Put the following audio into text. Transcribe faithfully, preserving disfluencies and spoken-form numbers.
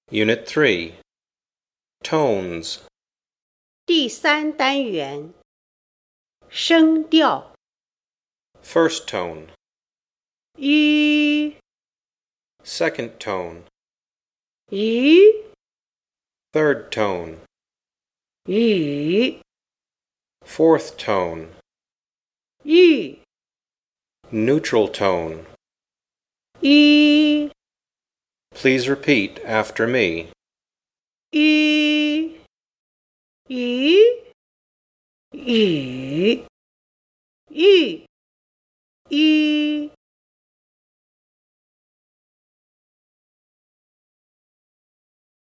Unit three. Tones. 第三单元声调 First tone. 吁 Second tone. 鱼 Third tone. 雨 Fourth tone. 玉 Neutral tone. 吁 Please repeat after me. 吁鱼雨玉吁